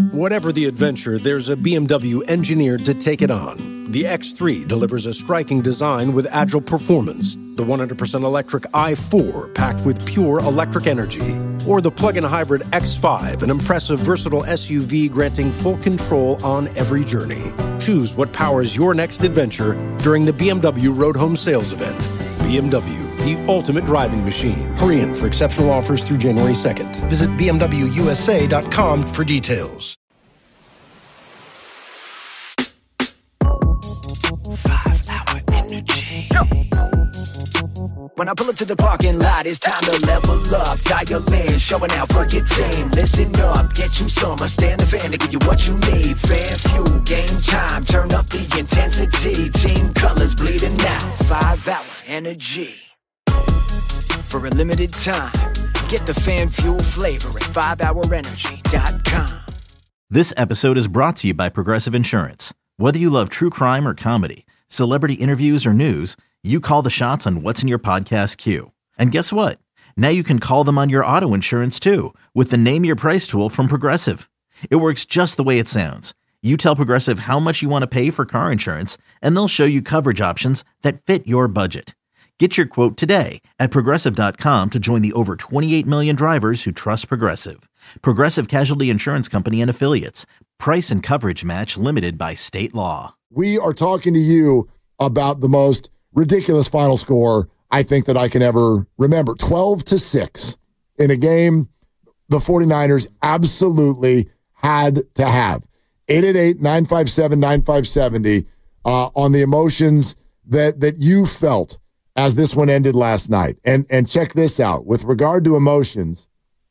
Whatever the adventure, there's a BMW engineered to take it on. The X3 delivers a striking design with agile performance. The 100% electric i4 packed with pure electric energy. Or the plug-in hybrid X5, an impressive, versatile SUV granting full control on every journey. Choose what powers your next adventure during the BMW Road Home Sales Event. BMW, the ultimate driving machine. Hurry in for exceptional offers through January 2nd. Visit bmwusa.com for details. 5-hour energy. When I pull up to the parking lot, it's time to level up. Dial in, showing out for your team. Listen up, get you some. I stand the fan to give you what you need. Fan fuel, game time. Turn up the intensity. Team colors bleeding out. 5-hour energy. For a limited time, get the fan fuel flavor at 5hourenergy.com. This episode is brought to you by Progressive Insurance. Whether you love true crime or comedy, celebrity interviews or news, you call the shots on what's in your podcast queue. And guess what? Now you can call them on your auto insurance too with the Name Your Price tool from Progressive. It works just the way it sounds. You tell Progressive how much you want to pay for car insurance, and they'll show you coverage options that fit your budget. Get your quote today at Progressive.com to join the over 28 million drivers who trust Progressive. Progressive Casualty Insurance Company and Affiliates. Price and coverage match limited by state law. We are talking to you about the most ridiculous final score I think that I can ever remember. 12-6 in a game the 49ers absolutely had to have. 888-957-9570 on the emotions that you felt as this one ended last night. And check this out. With regard to emotions,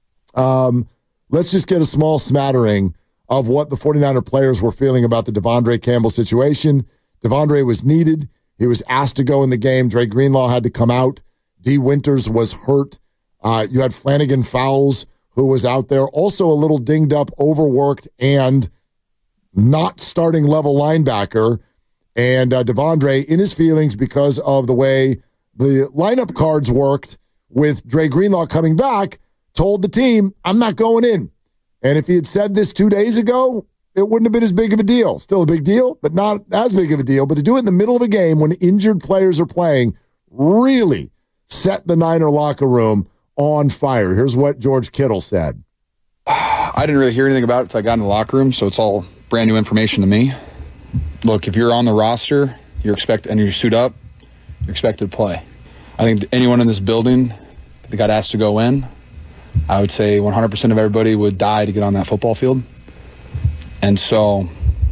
let's just get a small smattering of what the 49er players were feeling about the Devondre Campbell situation. Devondre was needed. He was asked to go in the game. Dre Greenlaw had to come out. D. Winters was hurt. You had Flanagan Fowles, who was out there, also a little dinged up, overworked, and not starting level linebacker. And Devondre, in his feelings because of the way the lineup cards worked with Dre Greenlaw coming back, told the team, I'm not going in. And if he had said this 2 days ago, it wouldn't have been as big of a deal. Still a big deal, but not as big of a deal. But to do it in the middle of a game when injured players are playing really set the Niner locker room on fire. Here's what George Kittle said. I didn't really hear anything about it until I got in the locker room, so it's all brand new information to me. Look, if you're on the roster, you suit up, you're expected to play. I think anyone in this building that got asked to go in, I would say 100% of everybody would die to get on that football field. And so,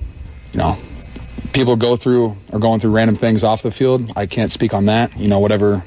people are going through random things off the field. I can't speak on that. Whatever,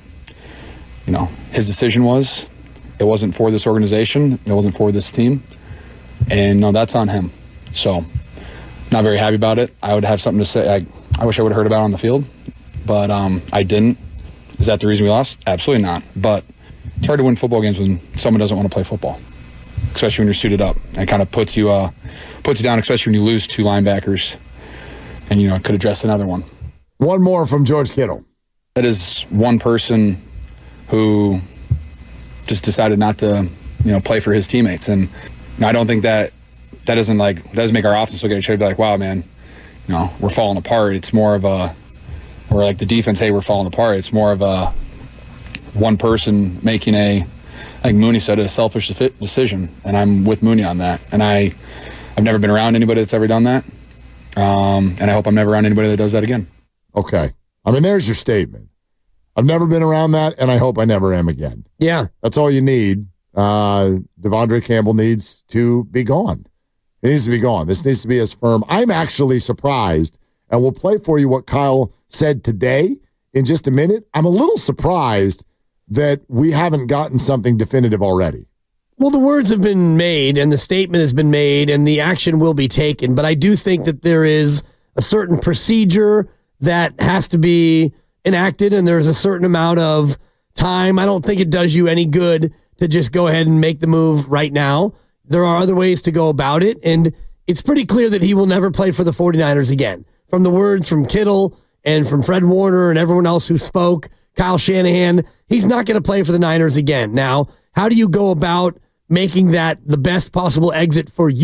his decision was, it wasn't for this organization. It wasn't for this team. And no, that's on him. So, not very happy about it. I would have something to say. I wish I would have heard about it on the field, but I didn't. Is that the reason we lost? Absolutely not. But it's hard to win football games when someone doesn't want to play football, especially when you're suited up. It kind of puts you down, especially when you lose two linebackers and, could address another one. One more from George Kittle. That is one person who just decided not to, play for his teammates. And I don't think that doesn't make our offense look at each other like, wow, man, we're falling apart. It's more of or like the defense, hey, we're falling apart. It's more of a one person making like Mooney said, a selfish decision. And I'm with Mooney on that. And I've never been around anybody that's ever done that. And I hope I'm never around anybody that does that again. Okay. There's your statement. I've never been around that, and I hope I never am again. Yeah. That's all you need. Devondre Campbell needs to be gone. He needs to be gone. This needs to be as firm. I'm actually surprised, and we'll play for you what Kyle said today in just a minute. I'm a little surprised that we haven't gotten something definitive already. Well, the words have been made and the statement has been made and the action will be taken. But I do think that there is a certain procedure that has to be enacted and there's a certain amount of time. I don't think it does you any good to just go ahead and make the move right now. There are other ways to go about it. And it's pretty clear that he will never play for the 49ers again. From the words from Kittle and from Fred Warner and everyone else who spoke, Kyle Shanahan, he's not going to play for the Niners again. Now, how do you go about making that the best possible exit for you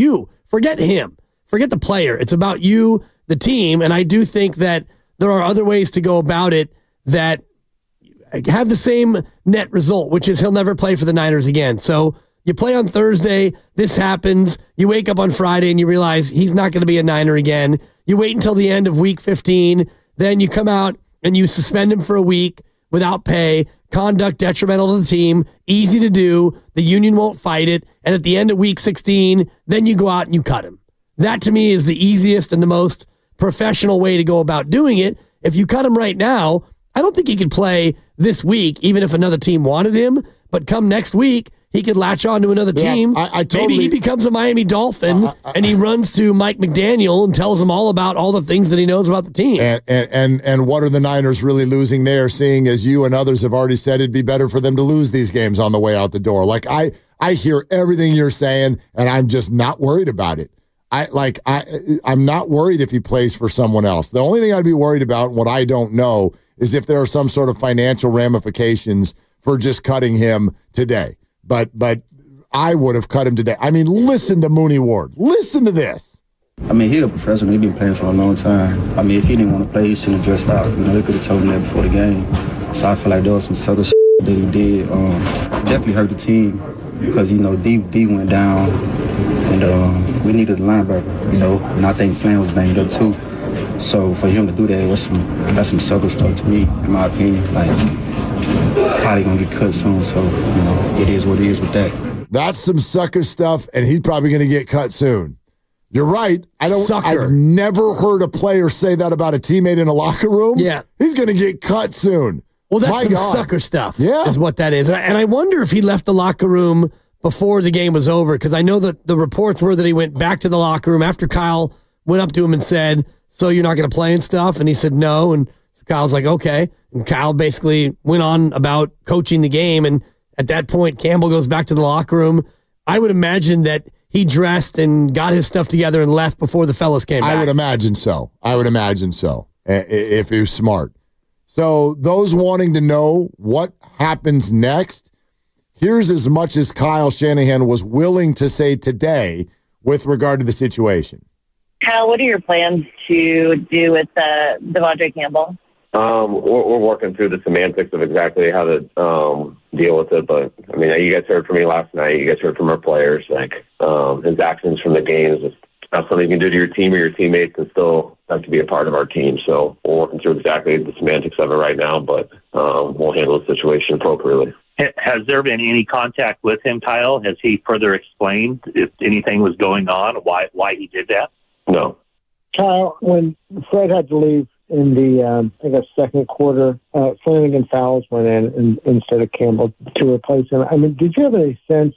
forget him. Forget the player. It's about you, the team, and I do think that there are other ways to go about it that have the same net result, which is he'll never play for the Niners again. So you play on Thursday, this happens, you wake up on Friday and you realize he's not going to be a Niner again. You wait until the end of week 15, then you come out and you suspend him for a week without pay, conduct detrimental to the team, easy to do, the union won't fight it, and at the end of week 16, then you go out and you cut him. That to me is the easiest and the most professional way to go about doing it. If you cut him right now, I don't think he could play this week, even if another team wanted him, but come next week, he could latch on to another team. Maybe he becomes a Miami Dolphin and he runs to Mike McDaniel and tells him all about all the things that he knows about the team. And what are the Niners really losing there, seeing as you and others have already said it'd be better for them to lose these games on the way out the door? Like, I hear everything you're saying, and I'm just not worried about it. I'm not worried if he plays for someone else. The only thing I'd be worried about, and what I don't know, is if there are some sort of financial ramifications for just cutting him today. But I would have cut him today. I mean, listen to Mooney Ward. Listen to this. I mean, he's a professional. He's been playing for a long time. I mean, if he didn't want to play, he shouldn't have dressed out. You know, they could have told him that before the game. So I feel like there was some subtle shit that he did. Definitely hurt the team because, you know, D went down and we needed a linebacker, you know, and I think Flan was banged up too. So for him to do that, that's some subtle stuff to me, in my opinion. Like, it's probably going to get cut soon, so, you know, it is what it is with that. That's some sucker stuff, and he's probably going to get cut soon. You're right. I've never heard a player say that about a teammate in a locker room. Yeah. He's going to get cut soon. Well, that's sucker stuff, yeah, is what that is. And I wonder if he left the locker room before the game was over, because I know that the reports were that he went back to the locker room after Kyle went up to him and said, "So you're not going to play and stuff?" And he said, "No." And Kyle's like, "Okay." And Kyle basically went on about coaching the game. And at that point, Campbell goes back to the locker room. I would imagine that he dressed and got his stuff together and left before the fellas came back. I would imagine so. If he was smart. So those wanting to know what happens next, here's as much as Kyle Shanahan was willing to say today with regard to the situation. Kyle, what are your plans to do with Devondre Campbell? We're working through the semantics of exactly how to deal with it. But, I mean, you guys heard from me last night. You guys heard from our players. Like, his actions from the games is not something you can do to your team or your teammates and still have to be a part of our team. So we're working through exactly the semantics of it right now, but we'll handle the situation appropriately. Has there been any contact with him, Kyle? Has he further explained if anything was going on, why he did that? No. Kyle, when Fred had to leave in the, second quarter, Flanagan Fowles went in instead of Campbell to replace him. I mean, did you have any sense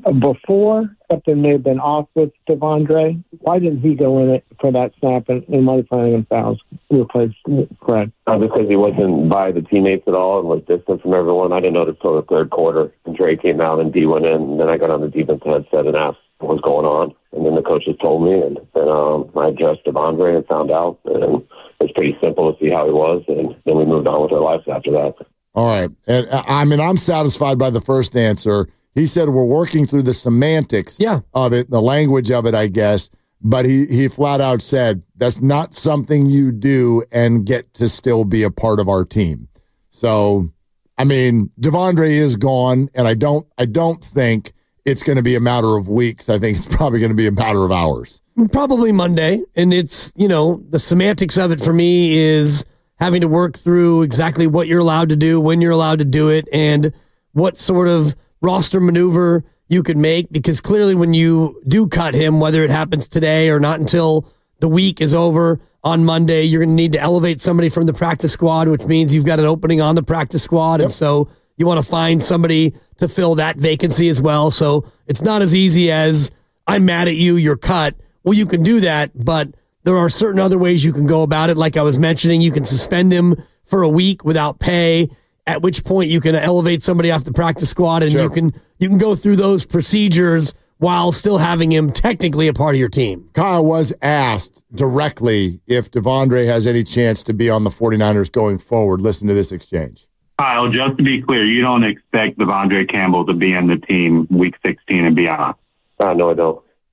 before something may have been off with Devondre? Why didn't he go in it for that snap and why did Flanagan Fowles replace Fred? Because he wasn't by the teammates at all and was distant from everyone. I didn't notice until the third quarter. And Dre came out and D went in, and then I got on the defense headset and asked what was going on. And then the coaches told me, and then I addressed Devondre and found out. And it was pretty simple to see how he was, and then we moved on with our lives after that. All right. And I mean, I'm satisfied by the first answer. He said we're working through the semantics of it, the language of it, I guess. But he flat out said that's not something you do and get to still be a part of our team. So, I mean, Devondre is gone, and I don't think it's going to be a matter of weeks. I think it's probably going to be a matter of hours. Probably Monday. And it's, the semantics of it for me is having to work through exactly what you're allowed to do, when you're allowed to do it, and what sort of roster maneuver you could make. Because clearly when you do cut him, whether it happens today or not until the week is over on Monday, you're going to need to elevate somebody from the practice squad, which means you've got an opening on the practice squad. Yep. And so you want to find somebody to fill that vacancy as well. So it's not as easy as I'm mad at you, you're cut. Well, you can do that, but there are certain other ways you can go about it. Like I was mentioning, you can suspend him for a week without pay, at which point you can elevate somebody off the practice squad, and you can go through those procedures while still having him technically a part of your team. Kyle was asked directly if Devondre has any chance to be on the 49ers going forward. Listen to this exchange. Kyle, just to be clear, you don't expect Devondre Campbell to be in the team week 16 and beyond? No, I don't.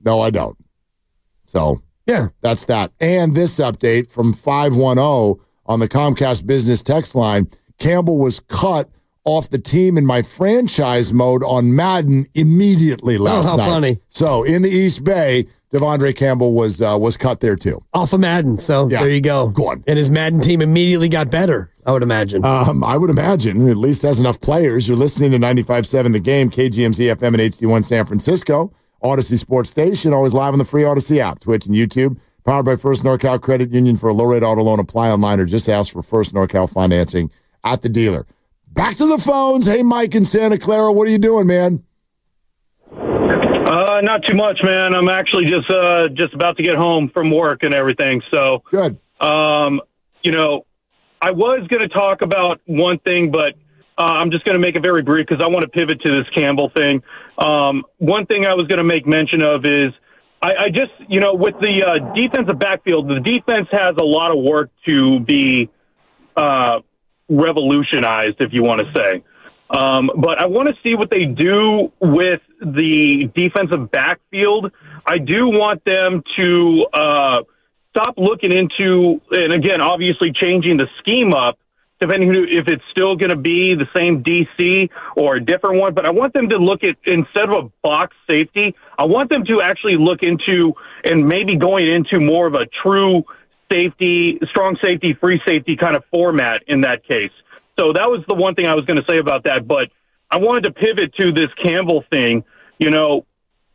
No, I don't. So, yeah, that's that. And this update from 510 on the Comcast Business text line, Campbell was cut off the team in my franchise mode on Madden immediately last night. How funny. So, in the East Bay, Devondre Campbell was cut there, too. Off of Madden, so there you go. Go on. And his Madden team immediately got better, I would imagine. I would imagine. At least has enough players. You're listening to 95.7 The Game, KGMZ FM and HD1 San Francisco. Odyssey Sports Station, always live on the free Odyssey app, Twitch and YouTube. Powered by First NorCal Credit Union. For a low-rate auto loan, apply online or just ask for First NorCal financing at the dealer. Back to the phones. Hey, Mike in Santa Clara, what are you doing, man? Not too much, man. I'm actually just about to get home from work and everything. So good. You know, I was going to talk about one thing, but I'm just going to make it very brief because I want to pivot to this Campbell thing. One thing I was going to make mention of is I just, you know, with the defensive backfield, the defense has a lot of work to be revolutionized, if you want to say. But I want to see what they do with the defensive backfield. I do want them to stop looking into, and again, obviously changing the scheme up, depending if it's still going to be the same DC or a different one. But I want them to look at, instead of a box safety, I want them to actually look into and maybe going into more of a true safety, strong safety, free safety kind of format in that case. So that was the one thing I was going to say about that. But I wanted to pivot to this Campbell thing. You know,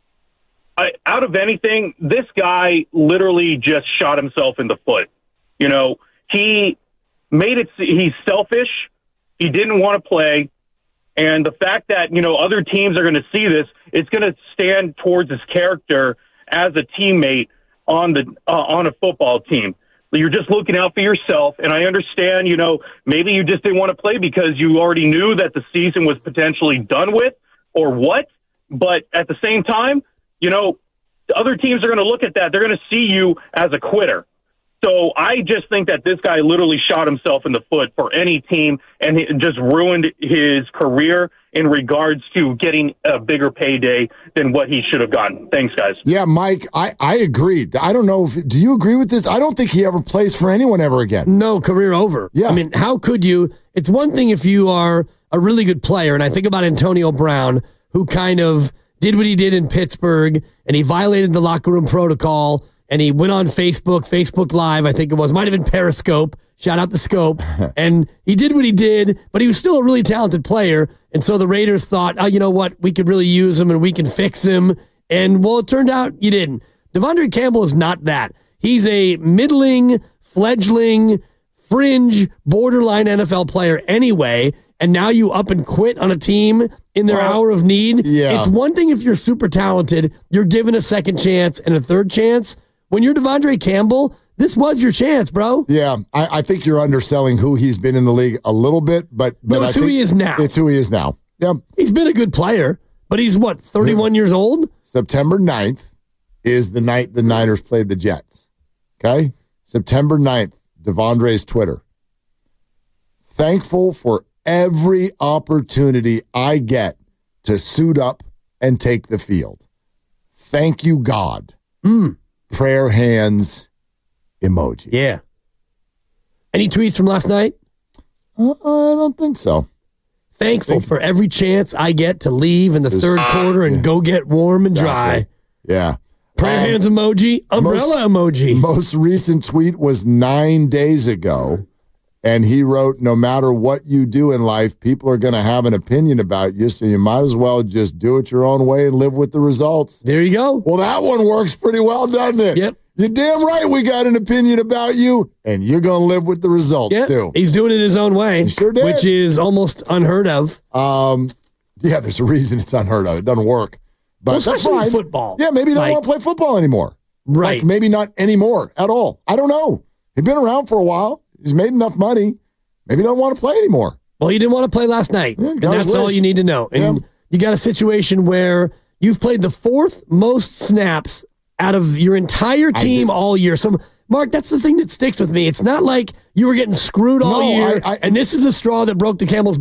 out of anything, this guy literally just shot himself in the foot. You know, he made it, he's selfish. He didn't want to play. And the fact that, you know, other teams are going to see this, it's going to stand towards his character as a teammate on a football team. You're just looking out for yourself, and I understand, you know, maybe you just didn't want to play because you already knew that the season was potentially done with or what, but at the same time, you know, the other teams are going to look at that. They're going to see you as a quitter. So I just think that this guy literally shot himself in the foot for any team and just ruined his career in regards to getting a bigger payday than what he should have gotten. Thanks, guys. Yeah, Mike, I agree. I don't know. Do you agree with this? I don't think he ever plays for anyone ever again. No, career over. Yeah. I mean, how could you? It's one thing if you are a really good player, and I think about Antonio Brown, who kind of did what he did in Pittsburgh, and he violated the locker room protocol, and he went on Facebook Live, I think it was. Might have been Periscope. Shout out the Scope. And he did what he did, but he was still a really talented player. And so the Raiders thought, oh, you know what? We could really use him and we can fix him. And, well, it turned out you didn't. Devondre Campbell is not that. He's a middling, fledgling, fringe, borderline NFL player anyway. And now you up and quit on a team in their hour of need. Yeah. It's one thing if you're super talented, you're given a second chance and a third chance. When you're Devondre Campbell, this was your chance, bro. Yeah, I think you're underselling who he's been in the league a little bit, but no, it's who he is now. It's who he is now. Yeah. He's been a good player, but he's, 31 years old? September 9th is the night the Niners played the Jets. Okay? September 9th, Devondre's Twitter. Thankful for every opportunity I get to suit up and take the field. Thank you, God. Prayer hands emoji. Yeah. Any tweets from last night? I don't think so. Thankful for every chance I get to leave in the third quarter and go get warm and dry. Yeah. Prayer hands emoji, umbrella emoji. Most recent tweet was 9 days ago, and he wrote, no matter what you do in life, people are going to have an opinion about you, so you might as well just do it your own way and live with the results. There you go. Well, that one works pretty well, doesn't it? Yep. You're damn right we got an opinion about you, and you're going to live with the results, too. He's doing it his own way. He sure did. Which is almost unheard of. Yeah, there's a reason it's unheard of. It doesn't work. But that's fine. Football. Yeah, maybe he don't want to play football anymore. Right. Like, maybe not anymore at all. I don't know. He's been around for a while. He's made enough money. Maybe he don't want to play anymore. Well, he didn't want to play last night. Yeah, and that's all you need to know. And you got a situation where you've played the fourth most snaps out of your entire team all year. So, Mark, that's the thing that sticks with me. It's not like you were getting screwed all year, and this is the straw that broke the camel's back.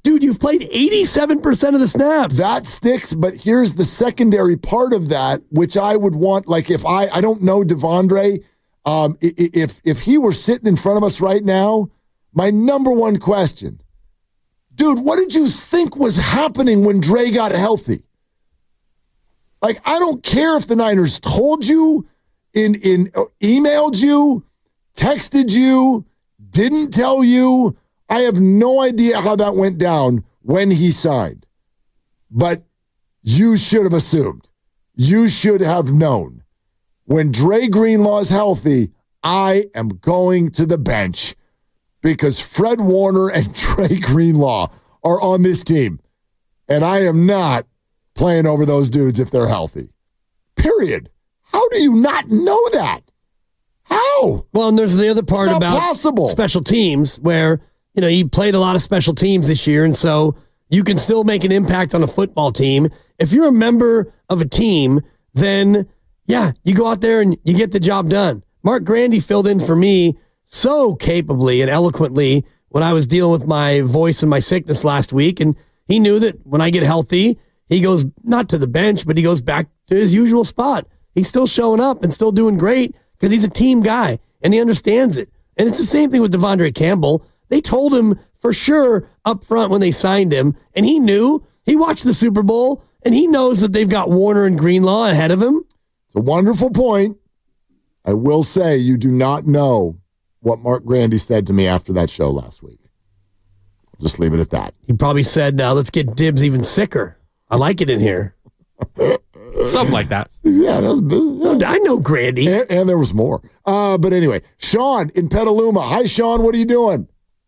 Dude, you've played 87% of the snaps. That sticks, but here's the secondary part of that, which I would want, like if I don't know Devondre, if he were sitting in front of us right now, my number one question, dude, what did you think was happening when Dre got healthy? Like, I don't care if the Niners told you, emailed you, texted you, didn't tell you. I have no idea how that went down when he signed. But you should have assumed. You should have known. When Dre Greenlaw is healthy, I am going to the bench because Fred Warner and Dre Greenlaw are on this team. And I am not playing over those dudes if they're healthy. Period. How do you not know that? How? Well, and there's the other part It's not about possible. special teams where, you played a lot of special teams this year, and so you can still make an impact on a football team. If you're a member of a team, then, yeah, you go out there and you get the job done. Mark Grandy filled in for me so capably and eloquently when I was dealing with my voice and my sickness last week, and he knew that when I get healthy, he goes not to the bench, but he goes back to his usual spot. He's still showing up and still doing great because he's a team guy, and he understands it. And it's the same thing with Devondre Campbell. They told him for sure up front when they signed him, and he knew. He watched the Super Bowl, and he knows that they've got Warner and Greenlaw ahead of him. It's a wonderful point. I will say you do not know what Mark Grandy said to me after that show last week. I'll just leave it at that. He probably said, let's get Dibs even sicker. I like it in here. Something like that. Yeah, I know Grandy. And there was more. But anyway, Sean in Petaluma. Hi, Sean. What are you doing?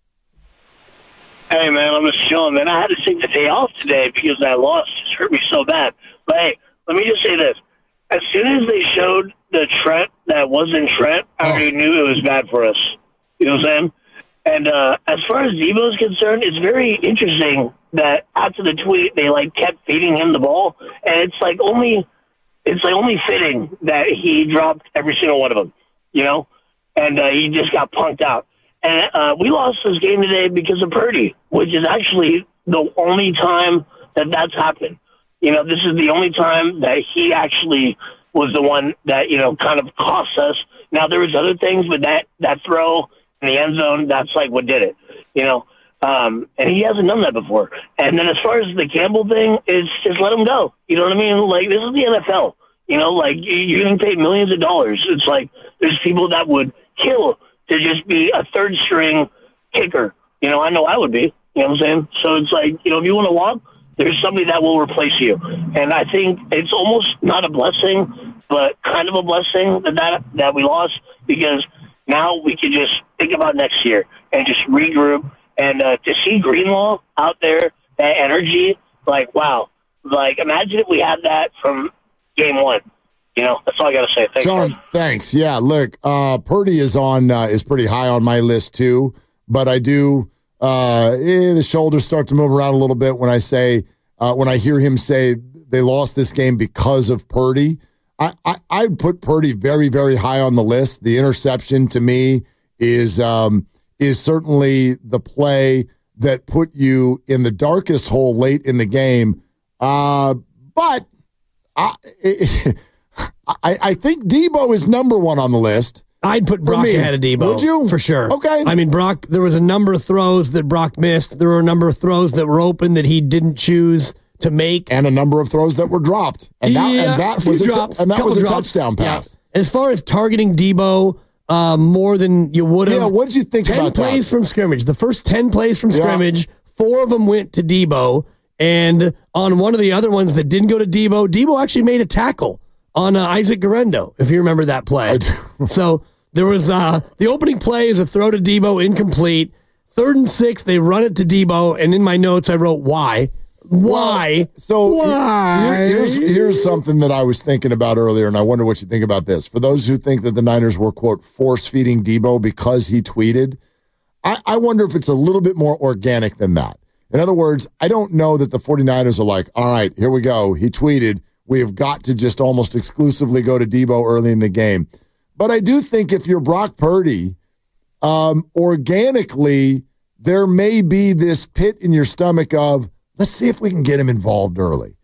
Hey, man, I'm just chilling, man. I had to take the day off today because that loss just hurt me so bad. But, hey, let me just say this. As soon as they showed the Trent that wasn't Trent, I already knew it was bad for us. You know what I'm saying? And as far as Debo is concerned, it's very interesting that after the tweet, they, kept feeding him the ball. And it's only fitting that he dropped every single one of them, And he just got punked out. And we lost this game today because of Purdy, which is actually the only time that that's happened. This is the only time that he actually was the one that, kind of cost us. Now, there was other things, but that throw in the end zone, that's what did it, and he hasn't done that before. And then as far as the Campbell thing, it's just let him go. You know what I mean? This is the NFL. You're getting paid millions of dollars. It's there's people that would kill to just be a third string kicker. I know I would be. You know what I'm saying? So it's if you want to walk, there's somebody that will replace you. And I think it's almost not a blessing, but kind of a blessing that we lost, because now we can just think about next year and just regroup. And to see Greenlaw out there, that energy, wow. Imagine if we had that from game one. That's all I got to say. Thanks, Sean, thanks. Yeah, look, Purdy is pretty high on my list too, but I do the shoulders start to move around a little bit when I hear him say they lost this game because of Purdy. I'd put Purdy very, very high on the list. The interception to me is certainly the play that put you in the darkest hole late in the game. But I think Debo is number one on the list. I'd put Brock ahead of Debo. Would you? For sure. Okay. I mean, Brock, there was a number of throws that Brock missed. There were a number of throws that were open that he didn't choose to make. And a number of throws that were dropped. And that was a touchdown pass. Yeah. As far as targeting Debo more than you would have. Yeah, what did you think about that? 10 plays from scrimmage. The first 10 plays from scrimmage, 4 of them went to Debo. And on one of the other ones that didn't go to Debo actually made a tackle on Isaac Guerrero, if you remember that play. So there was the opening play is a throw to Debo, incomplete. 3rd and 6, they run it to Debo, and in my notes I wrote, why? Why? Why? Here's something that I was thinking about earlier, and I wonder what you think about this. For those who think that the Niners were, quote, force-feeding Debo because he tweeted, I wonder if it's a little bit more organic than that. In other words, I don't know that the 49ers are like, all right, here we go. He tweeted. We have got to just almost exclusively go to Debo early in the game. But I do think if you're Brock Purdy, organically, there may be this pit in your stomach of, let's see if we can get him involved early.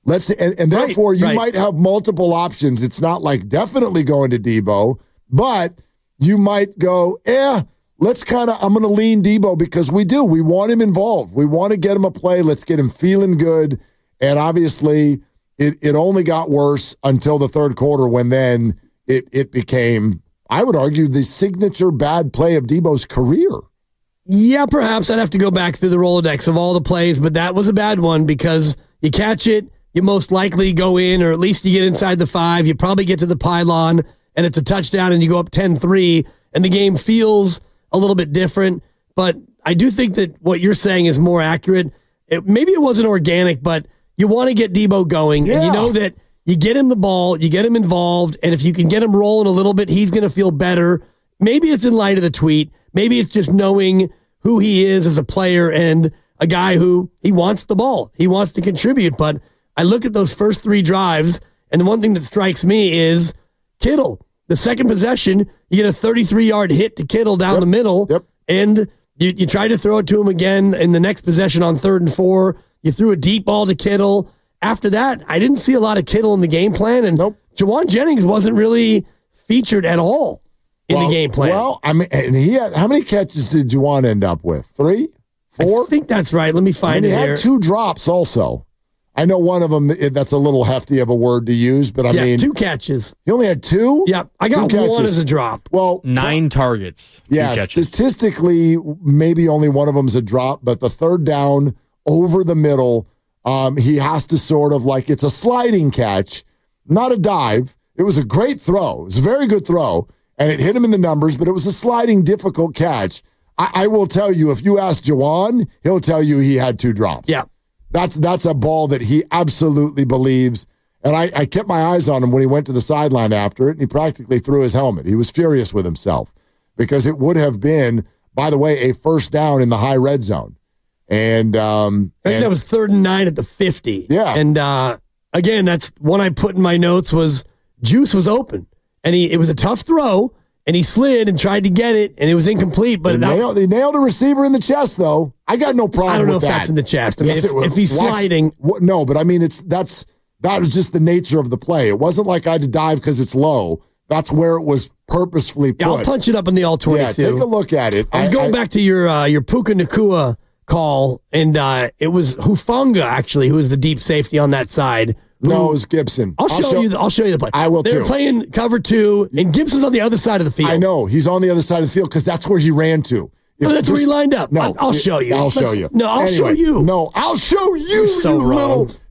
And therefore, you might have multiple options. It's not like definitely going to Debo, but you might go, let's I'm going to lean Debo because we want him involved. We want to get him a play. Let's get him feeling good. And obviously, it only got worse until the third quarter when then it became, I would argue, the signature bad play of Debo's career. Yeah, perhaps I'd have to go back through the Rolodex of all the plays, but that was a bad one because you catch it, you most likely go in, or at least you get inside the 5. You probably get to the pylon, and it's a touchdown, and you go up 10-3, and the game feels a little bit different. But I do think that what you're saying is more accurate. Maybe it wasn't organic, but you want to get Debo going, and you know that you get him the ball, you get him involved, and if you can get him rolling a little bit, he's going to feel better. Maybe it's in light of the tweet. Maybe it's just knowing who he is as a player and a guy who he wants the ball. He wants to contribute. But I look at those first 3 drives, and the one thing that strikes me is Kittle. The second possession, you get a 33-yard hit to Kittle down the middle, and you try to throw it to him again in the next possession on 3rd and 4. You threw a deep ball to Kittle. After that, I didn't see a lot of Kittle in the game plan, and Jawan Jennings wasn't really featured at all in the game plan. Well, I mean, and he had, how many catches did Jawan end up with? 3? 4? I think that's right. Let me find it here. He had 2 drops also. I know one of them, that's a little hefty of a word to use, but I mean. 2 catches. He only had 2? Yeah, I got 1 as a drop. Well, 9 targets. Yeah, statistically, maybe only one of them's a drop, but the third down over the middle, he has to sort of like, it's a sliding catch, not a dive. It was a great throw. It was a very good throw, and it hit him in the numbers, but it was a sliding, difficult catch. I will tell you, if you ask Jawan, he'll tell you he had 2 drops. Yeah. That's a ball that he absolutely believes. And I kept my eyes on him when he went to the sideline after it, and he practically threw his helmet. He was furious with himself because it would have been, by the way, a first down in the high red zone. And I think that was 3rd and 9 at the 50. Yeah. And again, that's one I put in my notes was Juice was open. And it was a tough throw, and he slid and tried to get it, and it was incomplete. But they nailed a receiver in the chest, though. I got no problem with that. I don't know if that's in the chest. I mean, if he's sliding. No, but I mean, that was just the nature of the play. It wasn't like I had to dive because it's low. That's where it was purposefully put. Yeah, I'll punch it up in the all-22. Yeah, take a look at it. I was going back to your Puka Nacua call, and it was Hufanga, actually, who was the deep safety on that side. No, it was Gibson. I'll show you the play. I will, They're playing cover 2, and Gibson's on the other side of the field. I know. He's on the other side of the field because that's where he ran to. That's where he lined up. No, I'll show you. I'll show you. No, I'll show you. No, I'll show you, You're so you wrong.